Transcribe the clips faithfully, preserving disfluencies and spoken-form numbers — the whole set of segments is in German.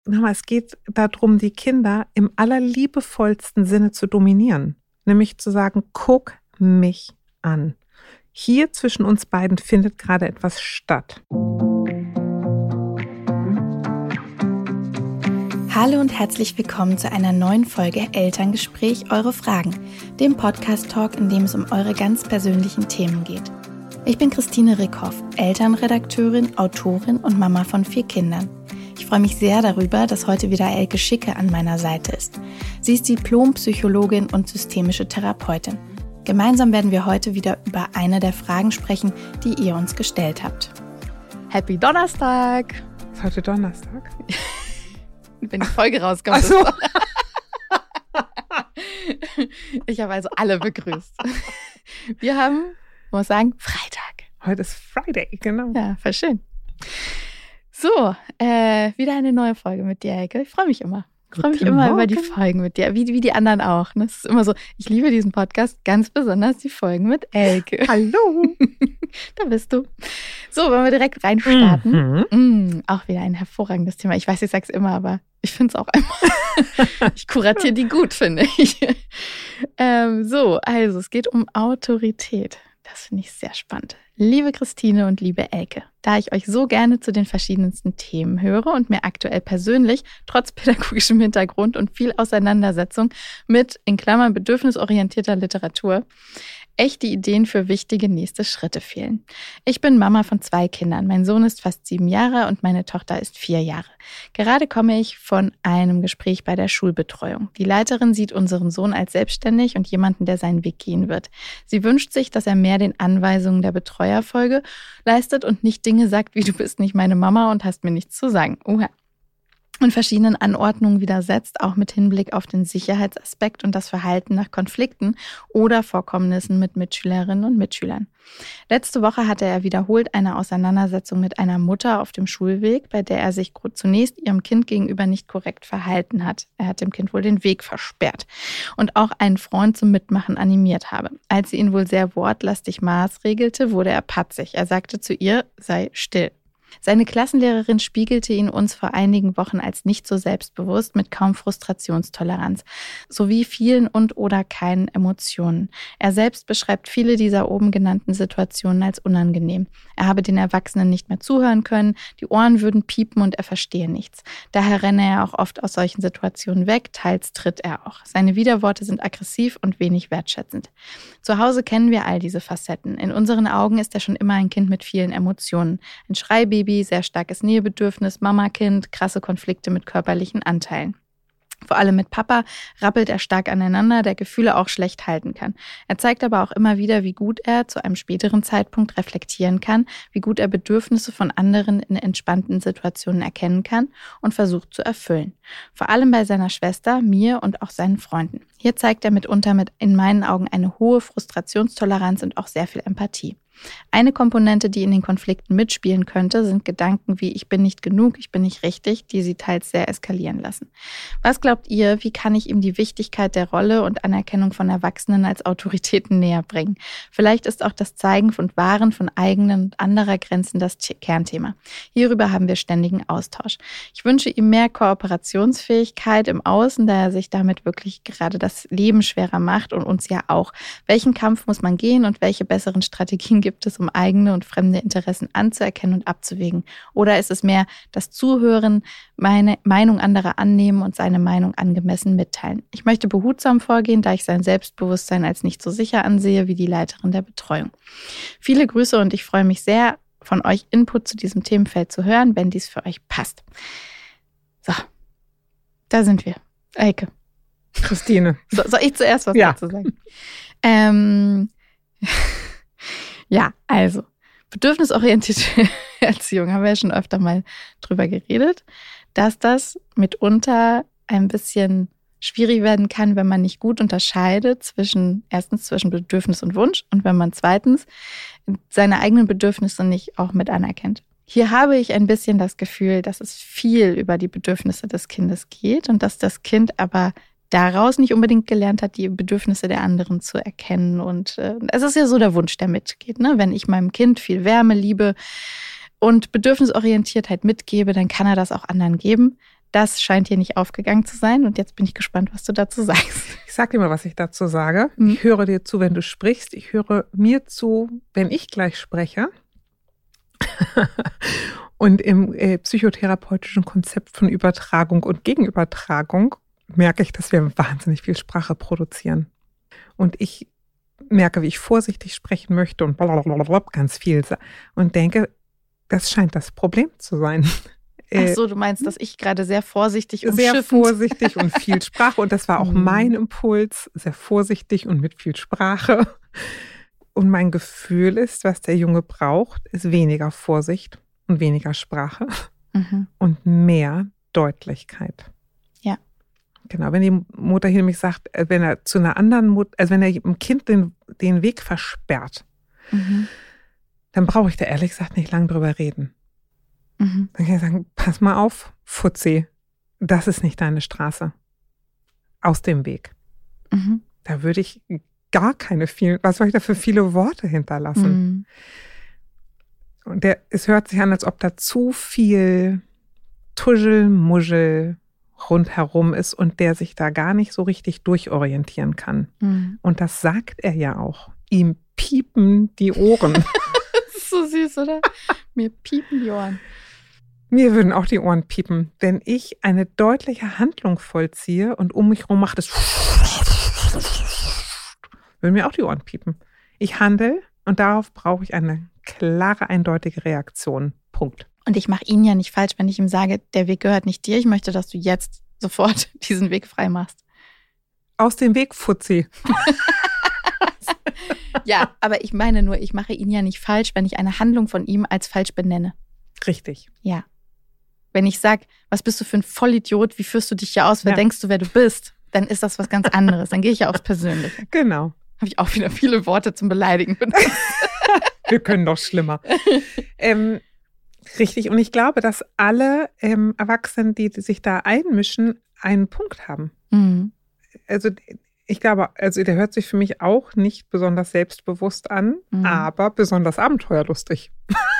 es geht darum, die Kinder im allerliebevollsten Sinne zu dominieren. Nämlich zu sagen, guck mich an. Hier zwischen uns beiden findet gerade etwas statt. Hallo und herzlich willkommen zu einer neuen Folge Elterngespräch, eure Fragen, dem Podcast-Talk, in dem es um eure ganz persönlichen Themen geht. Ich bin Christine Rickhoff, Elternredakteurin, Autorin und Mama von vier Kindern. Ich freue mich sehr darüber, dass heute wieder Elke Schicke an meiner Seite ist. Sie ist Diplompsychologin und systemische Therapeutin. Gemeinsam werden wir heute wieder über eine der Fragen sprechen, die ihr uns gestellt habt. Happy Donnerstag! Ist heute Donnerstag? Wenn die Folge rauskommt. Ach so. Ich habe also alle begrüßt. Wir haben, ich muss sagen, Freitag. Heute ist Friday, genau. Ja, voll schön. So, äh, wieder eine neue Folge mit dir, Elke. Ich freue mich immer. Ich freue mich immer über die Folgen mit dir, wie, wie die anderen auch. Das ist immer so, ich liebe diesen Podcast, ganz besonders die Folgen mit Elke. Hallo. Da bist du. So, wollen wir direkt reinstarten? Mhm. Mm, auch wieder ein hervorragendes Thema. Ich weiß, ich sag's immer, aber ich finde es auch immer. Ich kuratiere die gut, finde ich. Ähm, so, also es geht um Autorität. Das finde ich sehr spannend. Liebe Christine und liebe Elke, da ich euch so gerne zu den verschiedensten Themen höre und mir aktuell persönlich, trotz pädagogischem Hintergrund und viel Auseinandersetzung mit, in Klammern, bedürfnisorientierter Literatur, echte Ideen für wichtige nächste Schritte fehlen. Ich bin Mama von zwei Kindern. Mein Sohn ist fast sieben Jahre und meine Tochter ist vier Jahre. Gerade komme ich von einem Gespräch bei der Schulbetreuung. Die Leiterin sieht unseren Sohn als selbstständig und jemanden, der seinen Weg gehen wird. Sie wünscht sich, dass er mehr den Anweisungen der Betreuer Folge leistet und nicht Dinge sagt, wie du bist nicht meine Mama und hast mir nichts zu sagen. Oha. Und verschiedenen Anordnungen widersetzt, auch mit Hinblick auf den Sicherheitsaspekt und das Verhalten nach Konflikten oder Vorkommnissen mit Mitschülerinnen und Mitschülern. Letzte Woche hatte er wiederholt eine Auseinandersetzung mit einer Mutter auf dem Schulweg, bei der er sich zunächst ihrem Kind gegenüber nicht korrekt verhalten hat. Er hat dem Kind wohl den Weg versperrt und auch einen Freund zum Mitmachen animiert habe. Als sie ihn wohl sehr wortlastig maßregelte, wurde er patzig. Er sagte zu ihr, sei still. Seine Klassenlehrerin spiegelte ihn uns vor einigen Wochen als nicht so selbstbewusst mit kaum Frustrationstoleranz sowie vielen und oder keinen Emotionen. Er selbst beschreibt viele dieser oben genannten Situationen als unangenehm. Er habe den Erwachsenen nicht mehr zuhören können, die Ohren würden piepen und er verstehe nichts. Daher renne er auch oft aus solchen Situationen weg, teils tritt er auch. Seine Widerworte sind aggressiv und wenig wertschätzend. Zu Hause kennen wir all diese Facetten. In unseren Augen ist er schon immer ein Kind mit vielen Emotionen. Ein Schreibaby, sehr starkes Nähebedürfnis, Mama-Kind, krasse Konflikte mit körperlichen Anteilen. Vor allem mit Papa rappelt er stark aneinander, der Gefühle auch schlecht halten kann. Er zeigt aber auch immer wieder, wie gut er zu einem späteren Zeitpunkt reflektieren kann, wie gut er Bedürfnisse von anderen in entspannten Situationen erkennen kann und versucht zu erfüllen. Vor allem bei seiner Schwester, mir und auch seinen Freunden. Hier zeigt er mitunter mit in meinen Augen eine hohe Frustrationstoleranz und auch sehr viel Empathie. Eine Komponente, die in den Konflikten mitspielen könnte, sind Gedanken wie ich bin nicht genug, ich bin nicht richtig, die sie teils sehr eskalieren lassen. Was glaubt ihr, wie kann ich ihm die Wichtigkeit der Rolle und Anerkennung von Erwachsenen als Autoritäten näher bringen? Vielleicht ist auch das Zeigen und Wahren von eigenen und anderer Grenzen das Kernthema. Hierüber haben wir ständigen Austausch. Ich wünsche ihm mehr Kooperationsfähigkeit im Außen, da er sich damit wirklich gerade das Leben schwerer macht und uns ja auch. Welchen Kampf muss man gehen und welche besseren Strategien gibt es, um eigene und fremde Interessen anzuerkennen und abzuwägen? Oder ist es mehr das Zuhören, meine Meinung anderer annehmen und seine Meinung angemessen mitteilen? Ich möchte behutsam vorgehen, da ich sein Selbstbewusstsein als nicht so sicher ansehe wie die Leiterin der Betreuung. Viele Grüße und ich freue mich sehr, von euch Input zu diesem Themenfeld zu hören, wenn dies für euch passt. So, da sind wir. Elke. Christine. So, soll ich zuerst was ja. dazu sagen? Ähm... Ja, also, bedürfnisorientierte Erziehung, haben wir ja schon öfter mal drüber geredet, dass das mitunter ein bisschen schwierig werden kann, wenn man nicht gut unterscheidet zwischen, erstens zwischen Bedürfnis und Wunsch und wenn man zweitens seine eigenen Bedürfnisse nicht auch mit anerkennt. Hier habe ich ein bisschen das Gefühl, dass es viel über die Bedürfnisse des Kindes geht und dass das Kind aber daraus nicht unbedingt gelernt hat, die Bedürfnisse der anderen zu erkennen. Und äh, es ist ja so der Wunsch, der mitgeht. Ne? Wenn ich meinem Kind viel Wärme, Liebe und Bedürfnisorientiertheit mitgebe, dann kann er das auch anderen geben. Das scheint hier nicht aufgegangen zu sein und jetzt bin ich gespannt, was du dazu sagst. Ich sag dir mal, was ich dazu sage. Mhm. Ich höre dir zu, wenn du sprichst. Ich höre mir zu, wenn ich gleich spreche. Und im äh, psychotherapeutischen Konzept von Übertragung und Gegenübertragung merke ich, dass wir wahnsinnig viel Sprache produzieren. Und ich merke, wie ich vorsichtig sprechen möchte und blablabla ganz viel und denke, das scheint das Problem zu sein. Ach so, du meinst, dass ich gerade sehr vorsichtig und sehr vorsichtig und viel Sprache und das war auch mein Impuls, sehr vorsichtig und mit viel Sprache. Und mein Gefühl ist, was der Junge braucht, ist weniger Vorsicht und weniger Sprache mhm. und mehr Deutlichkeit. Ja. Genau, wenn die Mutter hier nämlich sagt, wenn er zu einer anderen Mutter, also wenn er dem Kind den, den Weg versperrt, mhm. dann brauche ich da ehrlich gesagt nicht lange drüber reden. Mhm. Dann kann ich sagen, pass mal auf, Fuzzi, das ist nicht deine Straße. Aus dem Weg. Mhm. Da würde ich gar keine vielen, was soll ich da für viele Worte hinterlassen? Mhm. Und der, es hört sich an, als ob da zu viel Tuschel, Muschel rundherum ist und der sich da gar nicht so richtig durchorientieren kann. Mhm. Und das sagt er ja auch. Ihm piepen die Ohren. Das ist so süß, oder? Mir piepen die Ohren. Mir würden auch die Ohren piepen, wenn ich eine deutliche Handlung vollziehe und um mich herum macht es würden mir auch die Ohren piepen. Ich handle und darauf brauche ich eine klare, eindeutige Reaktion. Punkt. Und ich mache ihn ja nicht falsch, wenn ich ihm sage, der Weg gehört nicht dir. Ich möchte, dass du jetzt sofort diesen Weg frei machst. Aus dem Weg, Fuzzi. Ja, aber ich meine nur, ich mache ihn ja nicht falsch, wenn ich eine Handlung von ihm als falsch benenne. Richtig. Ja. Wenn ich sage, was bist du für ein Vollidiot, wie führst du dich hier aus, wer ja. denkst du, wer du bist, dann ist das was ganz anderes. Dann gehe ich ja aufs Persönliche. Genau. Habe ich auch wieder viele Worte zum Beleidigen benutzt. Wir können doch schlimmer. ähm, richtig. Und ich glaube, dass alle ähm, Erwachsenen, die, die sich da einmischen, einen Punkt haben. Mhm. Also ich glaube, also der hört sich für mich auch nicht besonders selbstbewusst an, mhm. aber besonders abenteuerlustig.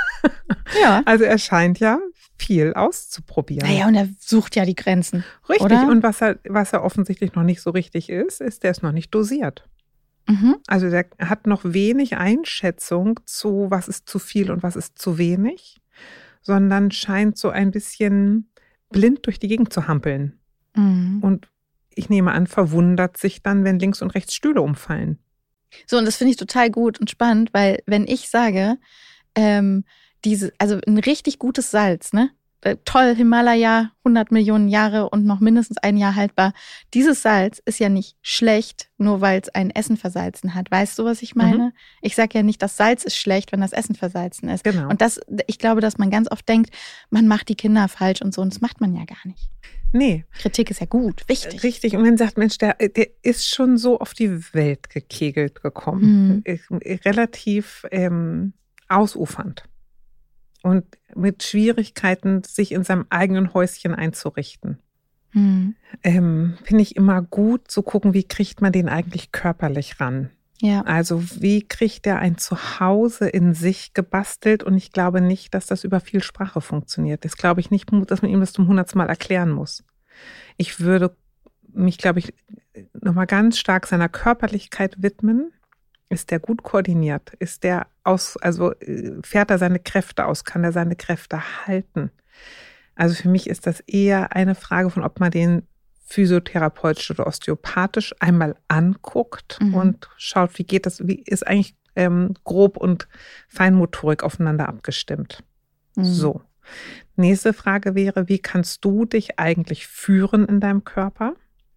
Ja. Also er scheint ja viel auszuprobieren. Naja, und er sucht ja die Grenzen. Richtig. Oder? Und was er, was er offensichtlich noch nicht so richtig ist, ist, der ist noch nicht dosiert. Mhm. Also der hat noch wenig Einschätzung zu, was ist zu viel und was ist zu wenig, sondern scheint so ein bisschen blind durch die Gegend zu hampeln. Mhm. Und ich nehme an, verwundert sich dann, wenn links und rechts Stühle umfallen. So, und das finde ich total gut und spannend, weil wenn ich sage, ähm, diese, also ein richtig gutes Salz, ne? Toll, Himalaya, hundert Millionen Jahre und noch mindestens ein Jahr haltbar. Dieses Salz ist ja nicht schlecht, nur weil es ein Essen versalzen hat. Weißt du, was ich meine? Mhm. Ich sage ja nicht, das Salz ist schlecht, wenn das Essen versalzen ist. Genau. Und das, ich glaube, dass man ganz oft denkt, man macht die Kinder falsch und so, und das macht man ja gar nicht. Nee. Kritik ist ja gut, wichtig. Richtig. Und man sagt, Mensch, der, der ist schon so auf die Welt gekegelt gekommen. Mhm. Relativ ähm, ausufernd. Und mit Schwierigkeiten, sich in seinem eigenen Häuschen einzurichten. Mhm. Ähm, finde ich immer gut zu gucken, wie kriegt man den eigentlich körperlich ran. Ja. Also wie kriegt er ein Zuhause in sich gebastelt? Und ich glaube nicht, dass das über viel Sprache funktioniert. Das glaube ich nicht, dass man ihm das zum hundertsten Mal erklären muss. Ich würde mich, glaube ich, nochmal ganz stark seiner Körperlichkeit widmen. Ist der gut koordiniert? Ist der aus, also fährt er seine Kräfte aus? Kann er seine Kräfte halten? Also für mich ist das eher eine Frage von, ob man den physiotherapeutisch oder osteopathisch einmal anguckt mhm. und schaut, wie geht das, wie ist eigentlich ähm, Grob- und Feinmotorik aufeinander abgestimmt. Mhm. So. Nächste Frage wäre, wie kannst du dich eigentlich führen in deinem Körper?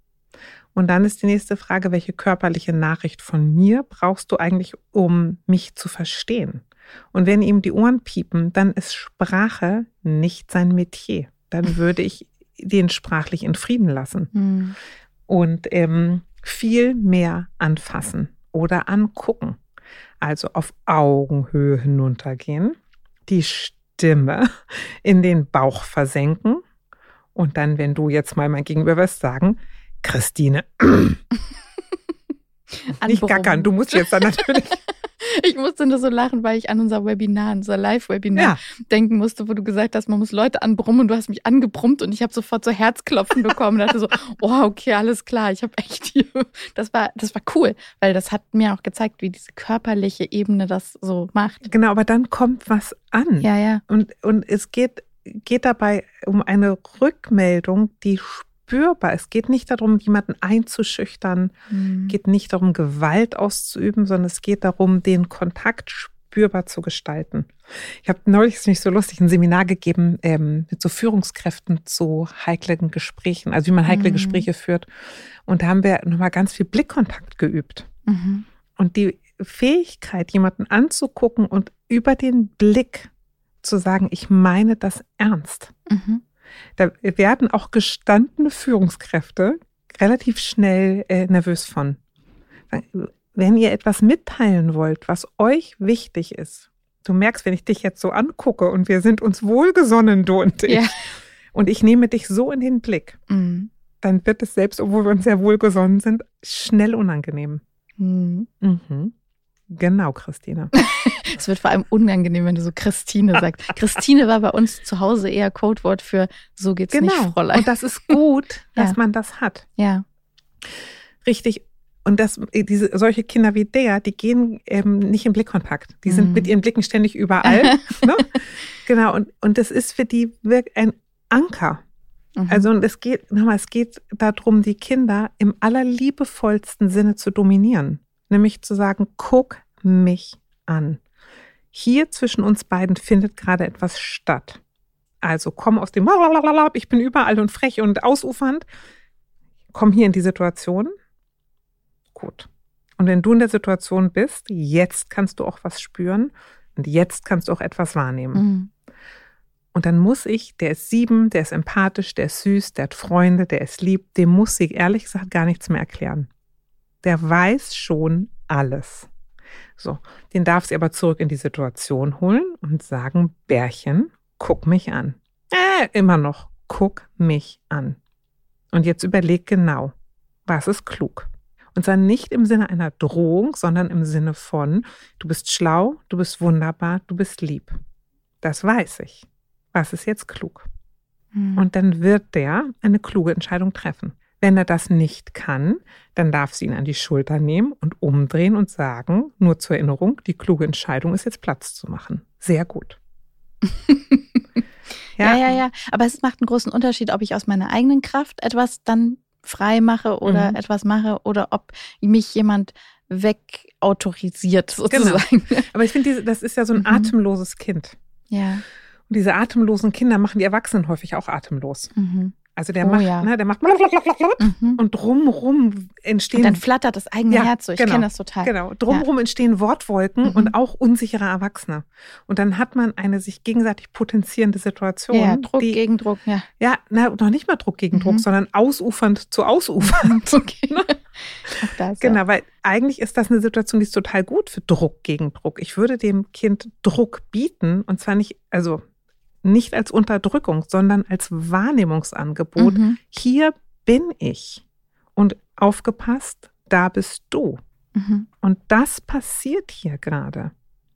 Und dann ist die nächste Frage, welche körperliche Nachricht von mir brauchst du eigentlich, um mich zu verstehen? Und wenn ihm die Ohren piepen, dann ist Sprache nicht sein Metier. Dann würde ich den sprachlich in Frieden lassen. Mhm. Und ähm, viel mehr anfassen oder angucken. Also auf Augenhöhe hinuntergehen, die Stimme in den Bauch versenken und dann, wenn du jetzt mal mein Gegenüber was sagen, Christine, nicht gackern, du musst jetzt dann natürlich Ich musste nur so lachen, weil ich an unser Webinar, unser Live-Webinar ja. denken musste, wo du gesagt hast, man muss Leute anbrummen und du hast mich angebrummt und ich habe sofort so Herzklopfen bekommen und dachte so, oh, okay, alles klar, ich habe echt hier, das war, das war cool, weil das hat mir auch gezeigt, wie diese körperliche Ebene das so macht. Genau, aber dann kommt was an. Ja, ja. Und, und es geht, geht dabei um eine Rückmeldung, die spürbar. Es geht nicht darum, jemanden einzuschüchtern, mhm. geht nicht darum, Gewalt auszuüben, sondern es geht darum, den Kontakt spürbar zu gestalten. Ich habe neulich, ist nicht so lustig, ein Seminar gegeben ähm, mit so Führungskräften zu heiklen Gesprächen, also wie man heikle mhm. Gespräche führt. Und da haben wir nochmal ganz viel Blickkontakt geübt. Mhm. Und die Fähigkeit, jemanden anzugucken und über den Blick zu sagen, ich meine das ernst. Mhm. Da werden auch gestandene Führungskräfte relativ schnell äh, nervös von. Wenn ihr etwas mitteilen wollt, was euch wichtig ist, du merkst, wenn ich dich jetzt so angucke und wir sind uns wohlgesonnen, du und ich, ja. und ich nehme dich so in den Blick, mhm. dann wird es selbst, obwohl wir uns sehr wohlgesonnen sind, schnell unangenehm. Mhm. Mhm. Genau, Christine. Es wird vor allem unangenehm, wenn du so Christine sagst. Christine war bei uns zu Hause eher Codewort für so geht's genau. nicht, Fräulein. Und das ist gut, dass ja. man das hat. Ja. Richtig. Und das, diese, solche Kinder wie der, die gehen ähm, nicht in Blickkontakt. Die sind mhm. mit ihren Blicken ständig überall. ne? Genau. Und, und das ist für die wirklich ein Anker. Mhm. Also, und es geht, nochmal, es geht darum, die Kinder im allerliebevollsten Sinne zu dominieren. Nämlich zu sagen, guck mich an. Hier zwischen uns beiden findet gerade etwas statt. Also komm aus dem ich bin überall und frech und ausufernd. Komm hier in die Situation. Gut. Und wenn du in der Situation bist, jetzt kannst du auch was spüren und jetzt kannst du auch etwas wahrnehmen. Mhm. Und dann muss ich, der ist sieben, der ist empathisch, der ist süß, der hat Freunde, der ist lieb, dem muss ich ehrlich gesagt gar nichts mehr erklären. Der weiß schon alles. So, den darf sie aber zurück in die Situation holen und sagen, Bärchen, guck mich an. Äh, immer noch, guck mich an. Und jetzt überleg genau, was ist klug? Und zwar nicht im Sinne einer Drohung, sondern im Sinne von, du bist schlau, du bist wunderbar, du bist lieb. Das weiß ich. Was ist jetzt klug? Mhm. Und dann wird der eine kluge Entscheidung treffen. Wenn er das nicht kann, dann darf sie ihn an die Schulter nehmen und umdrehen und sagen, nur zur Erinnerung, die kluge Entscheidung ist jetzt Platz zu machen. Sehr gut. ja. ja, ja, ja. Aber es macht einen großen Unterschied, ob ich aus meiner eigenen Kraft etwas dann frei mache oder mhm. etwas mache oder ob mich jemand wegautorisiert sozusagen. Genau. Aber ich finde, das ist ja so ein mhm. atemloses Kind. Ja. Und diese atemlosen Kinder machen die Erwachsenen häufig auch atemlos. Mhm. Also der oh, macht, ja. ne, der macht mhm. und drumrum entstehen. Und dann flattert das eigene ja, Herz so. Ich genau, kenne das total. Genau. Drumrum ja. entstehen Wortwolken mhm. und auch unsichere Erwachsene. Und dann hat man eine sich gegenseitig potenzierende Situation. Ja, Druck die, gegen Druck, ja. Ja, na, noch nicht mal Druck gegen mhm. Druck, sondern ausufernd zu ausufernd. Okay. Auch das, genau, ja. weil eigentlich ist das eine Situation, die ist total gut für Druck gegen Druck. Ich würde dem Kind Druck bieten und zwar nicht, also nicht als Unterdrückung, sondern als Wahrnehmungsangebot. Mhm. Hier bin ich. Und aufgepasst, da bist du. Mhm. Und das passiert hier gerade.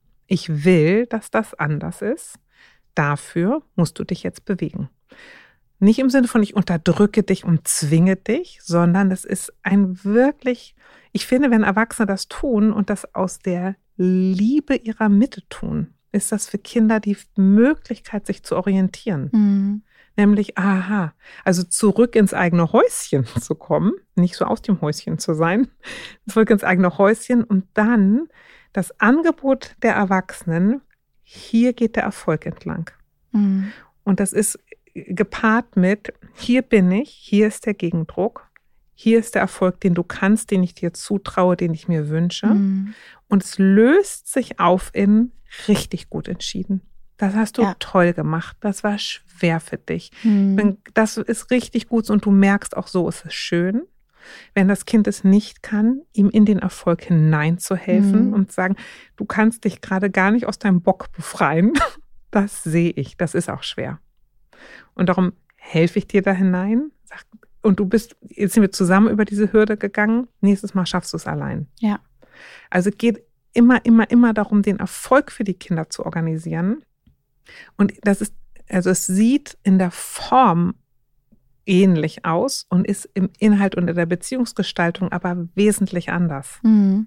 Ich will, dass das anders ist. Dafür musst du dich jetzt bewegen. Nicht im Sinne von, ich unterdrücke dich und zwinge dich, sondern es ist ein wirklich, ich finde, wenn Erwachsene das tun und das aus der Liebe ihrer Mitte tun, ist das für Kinder die Möglichkeit, sich zu orientieren. Mhm. Nämlich, aha, also zurück ins eigene Häuschen zu kommen, nicht so aus dem Häuschen zu sein, zurück ins eigene Häuschen und dann das Angebot der Erwachsenen, hier geht der Erfolg entlang. Mhm. Und das ist gepaart mit, hier bin ich, hier ist der Gegendruck, hier ist der Erfolg, den du kannst, den ich dir zutraue, den ich mir wünsche. Mhm. Und es löst sich auf in richtig gut entschieden. Das hast du ja. toll gemacht. Das war schwer für dich. Mhm. Das ist richtig gut und du merkst auch, so ist es schön. Wenn das Kind es nicht kann, ihm in den Erfolg hineinzuhelfen mhm. und sagen, du kannst dich gerade gar nicht aus deinem Bock befreien. Das sehe ich. Das ist auch schwer. Und darum helfe ich dir da hinein. Und du bist, jetzt sind wir zusammen über diese Hürde gegangen. Nächstes Mal schaffst du es allein. Ja. Also geht immer, immer, immer darum, den Erfolg für die Kinder zu organisieren. Und das ist, also es sieht in der Form ähnlich aus und ist im Inhalt und in der Beziehungsgestaltung aber wesentlich anders. Mhm.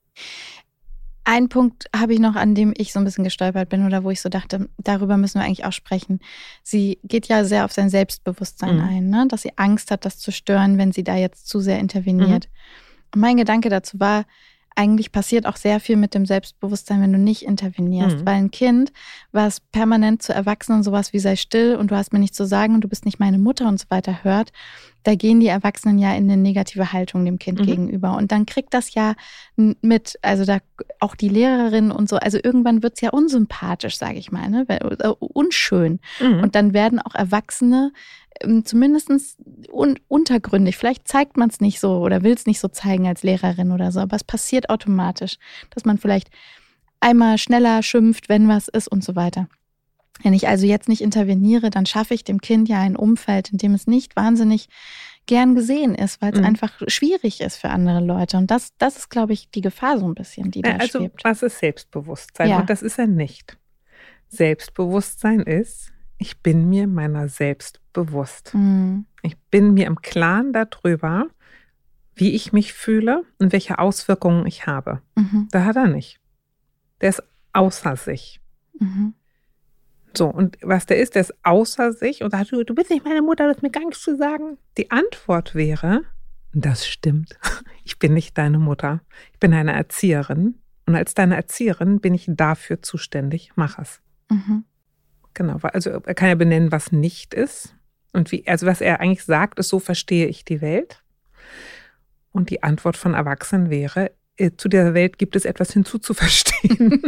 Ein Punkt habe ich noch, an dem ich so ein bisschen gestolpert bin oder wo ich so dachte, darüber müssen wir eigentlich auch sprechen. Sie geht ja sehr auf sein Selbstbewusstsein Mhm. ein, ne? Dass sie Angst hat, das zu stören, wenn sie da jetzt zu sehr interveniert. Mhm. Und mein Gedanke dazu war, eigentlich passiert auch sehr viel mit dem Selbstbewusstsein, wenn du nicht intervenierst. Mhm. Weil ein Kind, was permanent zu Erwachsenen sowas wie sei still und du hast mir nichts zu sagen und du bist nicht meine Mutter und so weiter hört, da gehen die Erwachsenen ja in eine negative Haltung dem Kind Mhm. gegenüber. Und dann kriegt das ja mit, also da auch die Lehrerin und so, also irgendwann wird's ja unsympathisch, sage ich mal, ne? Unschön. Mhm. Und dann werden auch Erwachsene zumindest un- untergründig. Vielleicht zeigt man es nicht so oder will es nicht so zeigen als Lehrerin oder so, aber es passiert automatisch, dass man vielleicht einmal schneller schimpft, wenn was ist und so weiter. Wenn ich also jetzt nicht interveniere, dann schaffe ich dem Kind ja ein Umfeld, in dem es nicht wahnsinnig gern gesehen ist, weil es Mhm. einfach schwierig ist für andere Leute. Und das, das ist, glaube ich, die Gefahr so ein bisschen, die da Also schwebt. was ist Selbstbewusstsein? Ja. Und das ist er nicht. Selbstbewusstsein ist, ich bin mir meiner selbst bewusst. Mhm. Ich bin mir im Klaren darüber, wie ich mich fühle und welche Auswirkungen ich habe. Mhm. Da hat er nicht. Der ist außer sich. Mhm. So, und was der ist, der ist außer sich und sagt, du, du bist nicht meine Mutter, du hast mir gar nichts zu sagen. Die Antwort wäre, das stimmt. Ich bin nicht deine Mutter. Ich bin eine Erzieherin. Und als deine Erzieherin bin ich dafür zuständig. Mach es. Mhm. Genau, also er kann ja benennen, was nicht ist. Und wie, also was er eigentlich sagt, ist, so verstehe ich die Welt. Und die Antwort von Erwachsenen wäre, äh, zu der Welt gibt es etwas hinzuzuverstehen.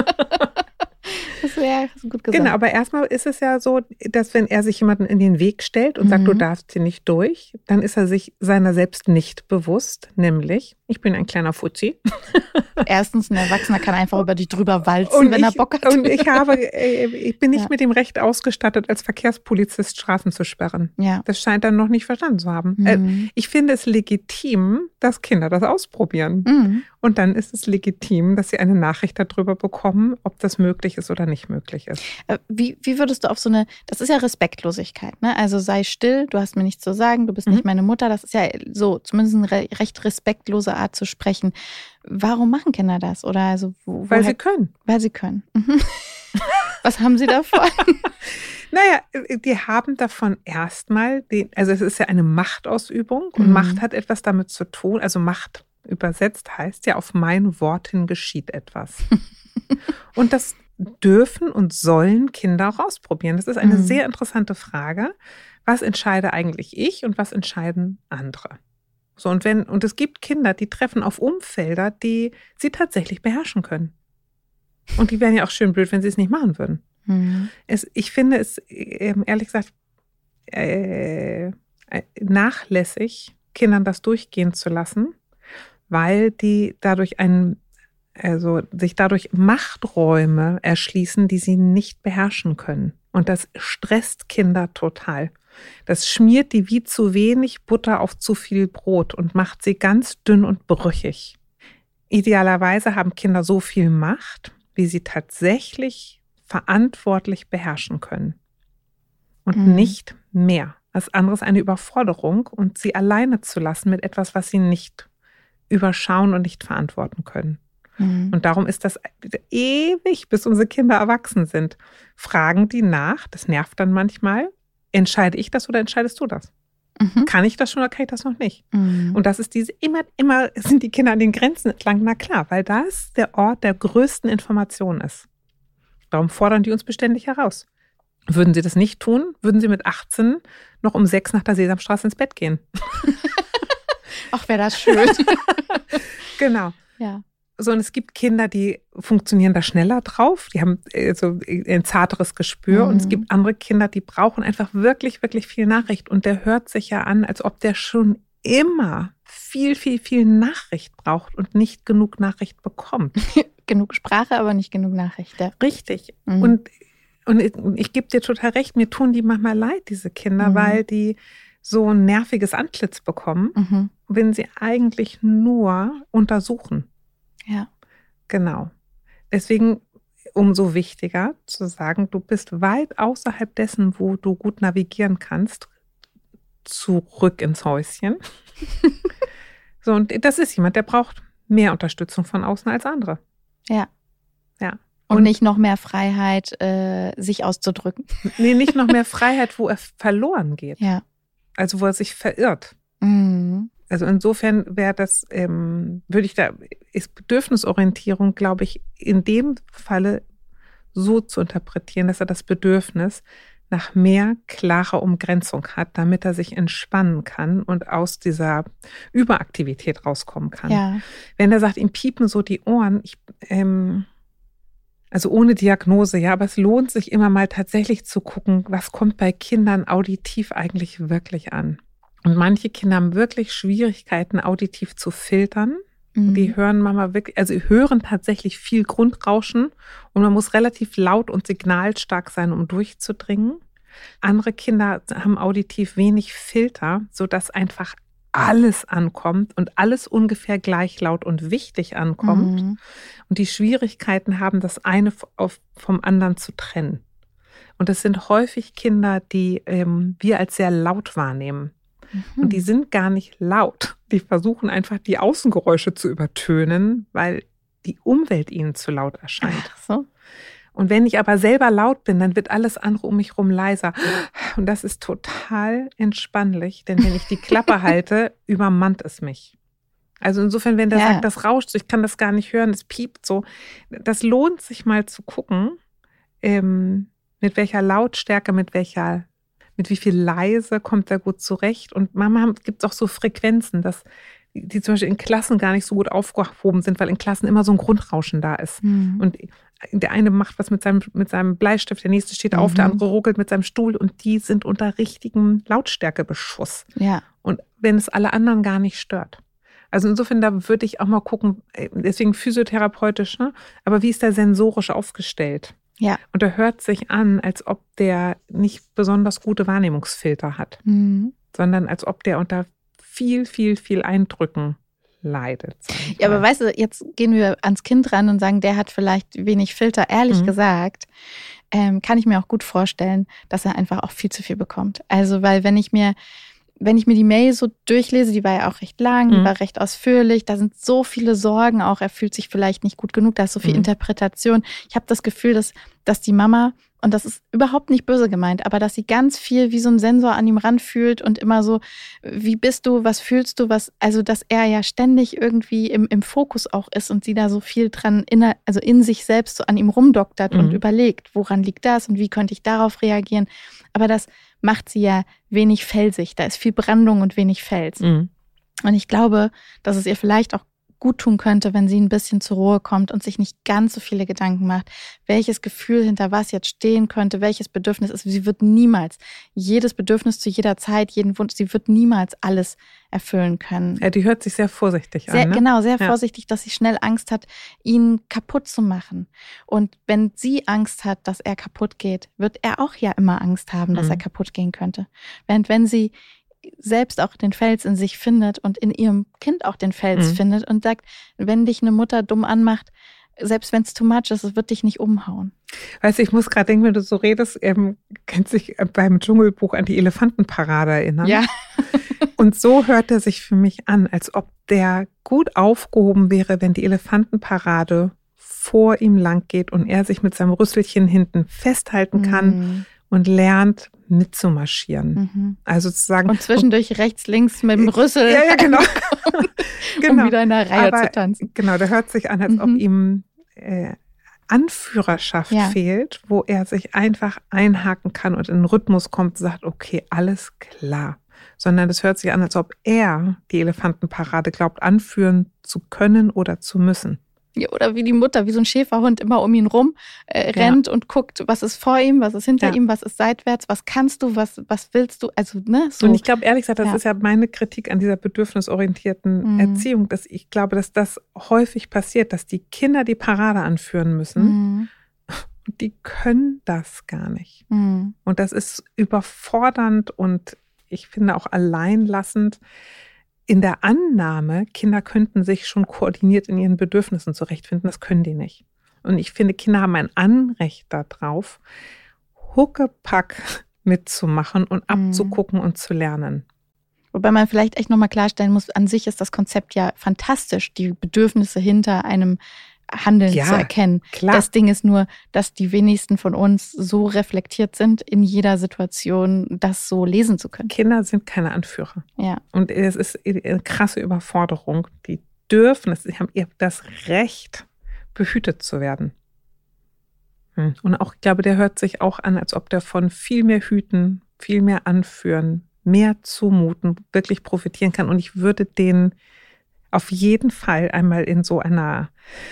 Das wäre gut gesagt. Genau, aber erstmal ist es ja so, dass wenn er sich jemanden in den Weg stellt und Mhm. sagt, du darfst hier nicht durch, dann ist er sich seiner selbst nicht bewusst, nämlich, ich bin ein kleiner Fuzzi. Erstens, ein Erwachsener kann einfach über dich drüber walzen, Und wenn ich, er Bock hat. Und ich habe, äh, ich bin nicht Ja. mit dem Recht ausgestattet, als Verkehrspolizist Straßen zu sperren. Ja. Das scheint er noch nicht verstanden zu haben. Mhm. Äh, ich finde es legitim, dass Kinder das ausprobieren. Mhm. Und dann ist es legitim, dass sie eine Nachricht darüber bekommen, ob das möglich ist oder nicht möglich ist. Äh, Wie, wie würdest du auf so eine, das ist ja Respektlosigkeit, ne? Also sei still, du hast mir nichts zu sagen, du bist Mhm. nicht meine Mutter. Das ist ja so, zumindest eine re- recht respektlose Art zu sprechen. Warum machen Kinder das? Oder also, wo, Weil woher- sie können. weil sie können. Mhm. Was haben sie davon? Naja, die haben davon erstmal, den, also es ist ja eine Machtausübung und Mhm. Macht hat etwas damit zu tun, also Macht übersetzt heißt ja, auf mein Wort hin geschieht etwas. Und das dürfen und sollen Kinder auch ausprobieren. Das ist eine Mhm. sehr interessante Frage. Was entscheide eigentlich ich und was entscheiden andere? So, und wenn, und es gibt Kinder, die treffen auf Umfelder, die sie tatsächlich beherrschen können. Und die wären ja auch schön blöd, wenn sie es nicht machen würden. Mhm. Es, ich finde es, ähm, ehrlich gesagt, äh, äh, nachlässig, Kindern das durchgehen zu lassen, weil die dadurch einen, also sich dadurch Machträume erschließen, die sie nicht beherrschen können. Und das stresst Kinder total. Das schmiert die wie zu wenig Butter auf zu viel Brot und macht sie ganz dünn und brüchig. Idealerweise haben Kinder so viel Macht, wie sie tatsächlich verantwortlich beherrschen können. Und Mhm. nicht mehr. Das andere ist eine Überforderung und sie alleine zu lassen mit etwas, was sie nicht überschauen und nicht verantworten können. Mhm. Und darum ist das ewig, bis unsere Kinder erwachsen sind. Fragen die nach, das nervt dann manchmal. Entscheide ich das oder entscheidest du das? Mhm. Kann ich das schon oder kann ich das noch nicht? Mhm. Und das ist diese, immer, immer sind die Kinder an den Grenzen entlang. Na klar, weil das der Ort der größten Information ist. Darum fordern die uns beständig heraus. Würden sie das nicht tun, würden sie mit achtzehn noch um sechs nach der Sesamstraße ins Bett gehen. Ach, wäre das schön. Genau. Ja. So, und es gibt Kinder, die funktionieren da schneller drauf, die haben äh, so ein zarteres Gespür. Mhm. Und es gibt andere Kinder, die brauchen einfach wirklich, wirklich viel Nachricht. Und der hört sich ja an, als ob der schon immer viel, viel, viel Nachricht braucht und nicht genug Nachricht bekommt. Genug Sprache, aber nicht genug Nachrichten. Richtig. Mhm. Und, und ich, ich gebe dir total recht, mir tun die manchmal leid, diese Kinder, Mhm. weil die so ein nerviges Antlitz bekommen, Mhm. wenn sie eigentlich nur untersuchen. Ja. Genau. Deswegen umso wichtiger zu sagen, du bist weit außerhalb dessen, wo du gut navigieren kannst, zurück ins Häuschen. So, und das ist jemand, der braucht mehr Unterstützung von außen als andere. Ja. Ja. Und, und nicht noch mehr Freiheit, äh, sich auszudrücken. Nee, nicht noch mehr Freiheit, wo er verloren geht. Ja. Also wo er sich verirrt. Mhm. Also insofern wäre das, ähm, würde ich da, ist Bedürfnisorientierung, glaube ich, in dem Falle so zu interpretieren, dass er das Bedürfnis nach mehr klarer Umgrenzung hat, damit er sich entspannen kann und aus dieser Überaktivität rauskommen kann. Ja. Wenn er sagt, ihm piepen so die Ohren, ich, ähm, also ohne Diagnose, ja, aber es lohnt sich immer mal tatsächlich zu gucken, was kommt bei Kindern auditiv eigentlich wirklich an. Und manche Kinder haben wirklich Schwierigkeiten, auditiv zu filtern. Mhm. Die hören Mama wirklich, also hören tatsächlich viel Grundrauschen und man muss relativ laut und signalstark sein, um durchzudringen. Andere Kinder haben auditiv wenig Filter, sodass einfach alles ankommt und alles ungefähr gleich laut und wichtig ankommt. Mhm. Und die Schwierigkeiten haben, das eine vom anderen zu trennen. Und das sind häufig Kinder, die ähm, wir als sehr laut wahrnehmen. Mhm. Und die sind gar nicht laut. Die versuchen einfach, die Außengeräusche zu übertönen, weil die Umwelt ihnen zu laut erscheint. Ach so. Und wenn ich aber selber laut bin, dann wird alles andere um mich herum leiser. Und das ist total entspannlich, denn wenn ich die Klappe halte, übermannt es mich. Also insofern, wenn der ja. sagt, das rauscht, ich kann das gar nicht hören, es piept so. Das lohnt sich mal zu gucken, ähm, mit welcher Lautstärke, mit welcher, mit wie viel leise kommt er gut zurecht. Und manchmal gibt es auch so Frequenzen, dass die zum Beispiel in Klassen gar nicht so gut aufgehoben sind, weil in Klassen immer so ein Grundrauschen da ist. Mhm. Und der eine macht was mit seinem, mit seinem Bleistift, der nächste steht auf, mhm. der andere ruckelt mit seinem Stuhl und die sind unter richtigem Lautstärkebeschuss. Ja. Und wenn es alle anderen gar nicht stört. Also insofern, da würde ich auch mal gucken, deswegen physiotherapeutisch, ne? Aber wie ist der sensorisch aufgestellt? Ja. Und er hört sich an, als ob der nicht besonders gute Wahrnehmungsfilter hat, mhm. sondern als ob der unter viel, viel, viel Eindrücken leidet. Ja, aber weißt du, jetzt gehen wir ans Kind ran und sagen, der hat vielleicht wenig Filter. Ehrlich mhm. gesagt, ähm, kann ich mir auch gut vorstellen, dass er einfach auch viel zu viel bekommt. Also, weil wenn ich mir, wenn ich mir die Mail so durchlese, die war ja auch recht lang, mhm. die war recht ausführlich, da sind so viele Sorgen auch, er fühlt sich vielleicht nicht gut genug, da ist so viel mhm. Interpretation. Ich habe das Gefühl, dass, dass die Mama, und das ist überhaupt nicht böse gemeint, aber dass sie ganz viel wie so ein Sensor an ihm ranfühlt und immer so, wie bist du, was fühlst du, was, also dass er ja ständig irgendwie im, im Fokus auch ist und sie da so viel dran, in, also in sich selbst so an ihm rumdoktert mhm. und überlegt, woran liegt das und wie könnte ich darauf reagieren. Aber das macht sie ja wenig felsig, da ist viel Brandung und wenig Fels. Mhm. Und ich glaube, dass es ihr vielleicht auch gut tun könnte, wenn sie ein bisschen zur Ruhe kommt und sich nicht ganz so viele Gedanken macht, welches Gefühl hinter was jetzt stehen könnte, welches Bedürfnis ist. Sie wird niemals jedes Bedürfnis zu jeder Zeit, jeden Wunsch, sie wird niemals alles erfüllen können. Ja, die hört sich sehr vorsichtig sehr, an. Ne? Genau, sehr ja. vorsichtig, dass sie schnell Angst hat, ihn kaputt zu machen. Und wenn sie Angst hat, dass er kaputt geht, wird er auch ja immer Angst haben, dass mhm. er kaputt gehen könnte. Während wenn sie selbst auch den Fels in sich findet und in ihrem Kind auch den Fels mhm. findet und sagt, wenn dich eine Mutter dumm anmacht, selbst wenn es too much ist, es wird dich nicht umhauen. Weißt du, ich muss gerade denken, wenn du so redest, ähm, kannst dich beim Dschungelbuch an die Elefantenparade erinnern. Ja. Und so hört er sich für mich an, als ob der gut aufgehoben wäre, wenn die Elefantenparade vor ihm lang geht und er sich mit seinem Rüsselchen hinten festhalten kann mhm. und lernt, mitzumarschieren. Mhm. Also sozusagen. Und zwischendurch und, rechts, links mit dem Rüssel. Ja, ja, genau. genau. Um wieder in der Reihe Aber, zu tanzen. Genau, der hört sich an, als mhm. ob ihm äh, Anführerschaft ja. fehlt, wo er sich einfach einhaken kann und in den Rhythmus kommt und sagt, okay, alles klar. Sondern es hört sich an, als ob er die Elefantenparade glaubt, anführen zu können oder zu müssen. Ja, oder wie die Mutter, wie so ein Schäferhund immer um ihn rum äh, rennt ja. und guckt, was ist vor ihm, was ist hinter ja. ihm, was ist seitwärts, was kannst du, was was willst du, also ne, so. Und ich glaube, ehrlich gesagt, das ja. ist ja meine Kritik an dieser bedürfnisorientierten mhm. Erziehung, dass ich glaube, dass das häufig passiert, dass die Kinder die Parade anführen müssen mhm. und die können das gar nicht. Mhm. Und das ist überfordernd und ich finde auch alleinlassend. in der Annahme, Kinder könnten sich schon koordiniert in ihren Bedürfnissen zurechtfinden, das können die nicht. Und ich finde, Kinder haben ein Anrecht darauf, Huckepack mitzumachen und abzugucken mhm. und zu lernen. Wobei man vielleicht echt nochmal klarstellen muss, an sich ist das Konzept ja fantastisch, die Bedürfnisse hinter einem Handeln ja, zu erkennen. Klar. Das Ding ist nur, dass die wenigsten von uns so reflektiert sind, in jeder Situation das so lesen zu können. Kinder sind keine Anführer. Ja. Und es ist eine krasse Überforderung. Die dürfen, sie haben das Recht, behütet zu werden. Und auch, ich glaube, der hört sich auch an, als ob der von viel mehr Hüten, viel mehr Anführen, mehr zumuten, wirklich profitieren kann. Und ich würde den auf jeden Fall einmal in so einer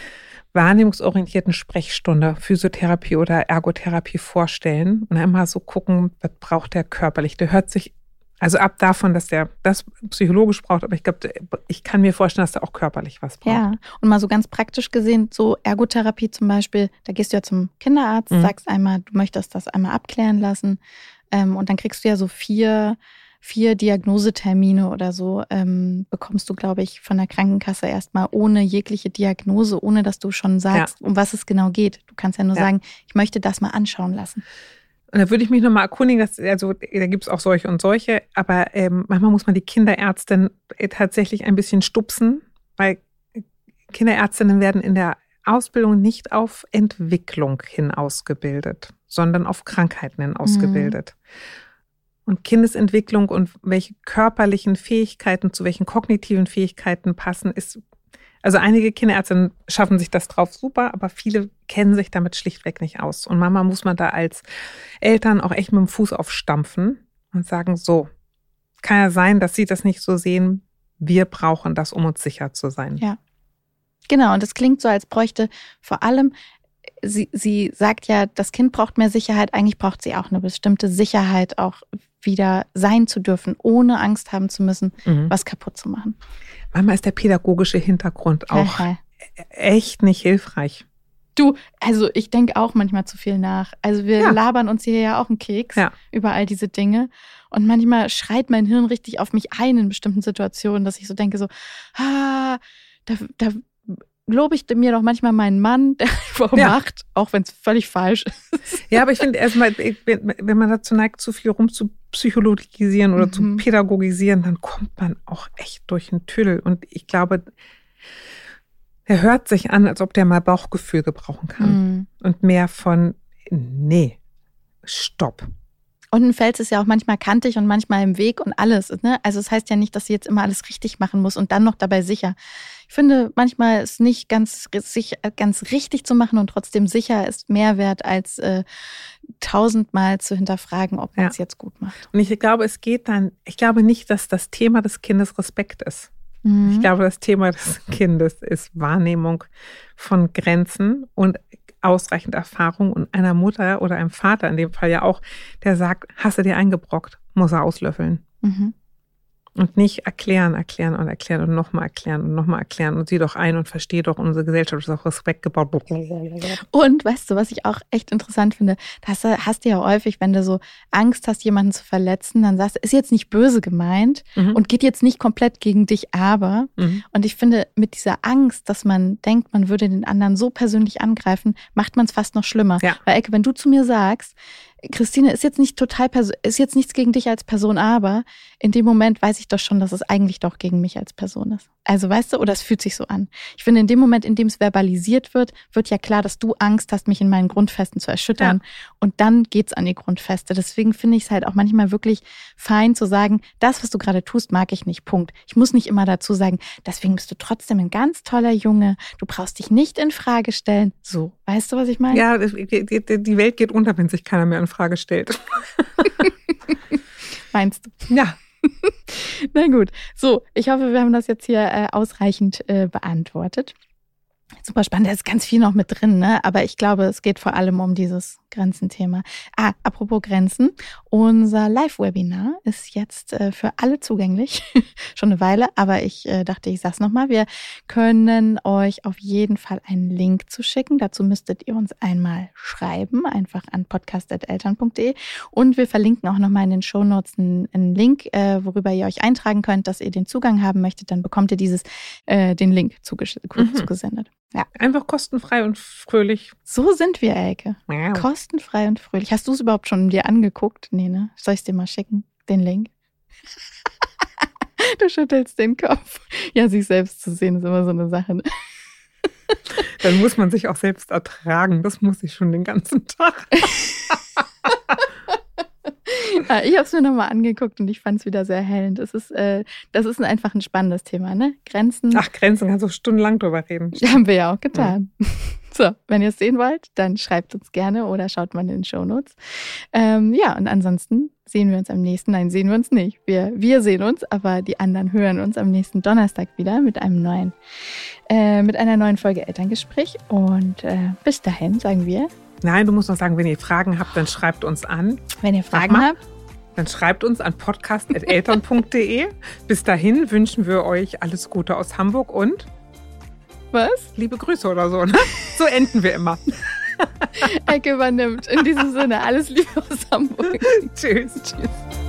wahrnehmungsorientierten Sprechstunde, Physiotherapie oder Ergotherapie vorstellen und einmal so gucken, was braucht der körperlich. Der hört sich, also ab davon, dass der das psychologisch braucht, aber ich glaube, ich kann mir vorstellen, dass der auch körperlich was braucht. Ja, und mal so ganz praktisch gesehen, so Ergotherapie zum Beispiel, da gehst du ja zum Kinderarzt, mhm. sagst einmal, du möchtest das einmal abklären lassen ähm, und dann kriegst du ja so vier Vier Diagnosetermine oder so ähm, bekommst du, glaube ich, von der Krankenkasse erstmal ohne jegliche Diagnose, ohne dass du schon sagst, ja. um was es genau geht. Du kannst ja nur ja. sagen, ich möchte das mal anschauen lassen. Und da würde ich mich nochmal erkundigen, dass, also da gibt es auch solche und solche, aber ähm, manchmal muss man die Kinderärztin tatsächlich ein bisschen stupsen, weil Kinderärztinnen werden in der Ausbildung nicht auf Entwicklung hin ausgebildet, sondern auf Krankheiten hin ausgebildet. Mhm. Und Kindesentwicklung und welche körperlichen Fähigkeiten zu welchen kognitiven Fähigkeiten passen, ist, also einige Kinderärzte schaffen sich das drauf super, aber viele kennen sich damit schlichtweg nicht aus. Und Mama muss man da als Eltern auch echt mit dem Fuß aufstampfen und sagen, so, kann ja sein, dass sie das nicht so sehen, wir brauchen das, um uns sicher zu sein. Ja, genau. Und es klingt so, als bräuchte vor allem, sie, sie sagt ja, das Kind braucht mehr Sicherheit, eigentlich braucht sie auch eine bestimmte Sicherheit, auch wieder sein zu dürfen, ohne Angst haben zu müssen, mhm. was kaputt zu machen. Manchmal ist der pädagogische Hintergrund auch Aha. echt nicht hilfreich. Du, also ich denke auch manchmal zu viel nach. Also wir ja. labern uns hier ja auch einen Keks ja. über all diese Dinge. Und manchmal schreit mein Hirn richtig auf mich ein in bestimmten Situationen, dass ich so denke so, ah, da, da lobe ich mir doch manchmal meinen Mann, der einfach ja. macht, auch wenn es völlig falsch ist. Ja, aber ich finde erstmal, wenn man dazu neigt, zu viel rum zu psychologisieren oder mhm. zu pädagogisieren, dann kommt man auch echt durch den Tüdel. Und ich glaube, er hört sich an, als ob der mal Bauchgefühl gebrauchen kann. Mhm. Und mehr von, nee, stopp. Und ein Fels ist ja auch manchmal kantig und manchmal im Weg und alles. Ne? Also es heißt ja nicht, dass sie jetzt immer alles richtig machen muss und dann noch dabei sicher. Ich finde, manchmal ist nicht ganz, ganz richtig zu machen und trotzdem sicher ist mehr wert, als äh, tausendmal zu hinterfragen, ob man es ja. jetzt gut macht. Und ich glaube, es geht dann, ich glaube nicht, dass das Thema des Kindes Respekt ist. Mhm. Ich glaube, das Thema des Kindes ist Wahrnehmung von Grenzen und ausreichend Erfahrung und einer Mutter oder einem Vater in dem Fall ja auch, der sagt, hast du dir eingebrockt, muss er auslöffeln. Mhm. Und nicht erklären, erklären und erklären und nochmal erklären und nochmal erklären und sieh doch ein und versteh doch, unsere Gesellschaft ist auf Respekt gebaut. Und weißt du, was ich auch echt interessant finde, das hast du ja häufig, wenn du so Angst hast, jemanden zu verletzen, dann sagst du, ist jetzt nicht böse gemeint mhm. und geht jetzt nicht komplett gegen dich, aber. Mhm. Und ich finde, mit dieser Angst, dass man denkt, man würde den anderen so persönlich angreifen, macht man es fast noch schlimmer. Ja. Weil, Ecke, wenn du zu mir sagst, Christine, ist jetzt nicht total, ist jetzt nichts gegen dich als Person, aber in dem Moment weiß ich doch schon, dass es eigentlich doch gegen mich als Person ist. Also weißt du, oder es fühlt sich so an. Ich finde, in dem Moment, in dem es verbalisiert wird, wird ja klar, dass du Angst hast, mich in meinen Grundfesten zu erschüttern. Ja. Und dann geht's an die Grundfeste. Deswegen finde ich es halt auch manchmal wirklich fein zu sagen, das, was du gerade tust, mag ich nicht. Punkt. Ich muss nicht immer dazu sagen, deswegen bist du trotzdem ein ganz toller Junge. Du brauchst dich nicht in Frage stellen. So, weißt du, was ich meine? Ja, die Welt geht unter, wenn sich keiner mehr in Frage stellt. Meinst du? Ja. Na gut. So, ich hoffe, wir haben das jetzt hier äh, ausreichend äh, beantwortet. super spannend. Da ist ganz viel noch mit drin, ne? Aber ich glaube, es geht vor allem um dieses Grenzenthema. Ah, apropos Grenzen. Unser Live-Webinar ist jetzt äh, für alle zugänglich. Schon eine Weile, aber ich äh, dachte, ich sag's nochmal. Wir können euch auf jeden Fall einen Link zuschicken. Dazu müsstet ihr uns einmal schreiben, einfach an podcast at eltern punkt de. Und wir verlinken auch nochmal in den Shownotes einen, einen Link, äh, worüber ihr euch eintragen könnt, dass ihr den Zugang haben möchtet. Dann bekommt ihr dieses, äh, den Link zuges- mhm. zugesendet. Ja. Einfach kostenfrei und fröhlich. So sind wir, Elke. Wow. Kostenfrei und fröhlich. Hast du es überhaupt schon dir angeguckt? Nee, ne? Soll ich es dir mal schicken? Den Link? Du schüttelst den Kopf. Ja, sich selbst zu sehen ist immer so eine Sache. Ne? Dann muss man sich auch selbst ertragen. Das muss ich schon den ganzen Tag. Ja, ich habe es mir nochmal angeguckt und ich fand es wieder sehr hellend. Das ist, äh, das ist einfach ein spannendes Thema, ne? Grenzen. Ach, Grenzen, kannst du stundenlang drüber reden. Haben wir ja auch getan. Mhm. So, wenn ihr es sehen wollt, dann schreibt uns gerne oder schaut mal in den Shownotes. Ähm, ja, und ansonsten sehen wir uns am nächsten, nein, sehen wir uns nicht. Wir, wir sehen uns, aber die anderen hören uns am nächsten Donnerstag wieder mit einem neuen, äh, mit einer neuen Folge Elterngespräch. Und äh, bis dahin sagen wir. Nein, du musst noch sagen, wenn ihr Fragen habt, dann schreibt uns an. Wenn ihr Fragen habt, dann schreibt uns an podcast at eltern punkt de. Bis dahin wünschen wir euch alles Gute aus Hamburg und was? Liebe Grüße oder so, ne? So enden wir immer. Ecke übernimmt. In diesem Sinne, alles Liebe aus Hamburg. Tschüss. Tschüss.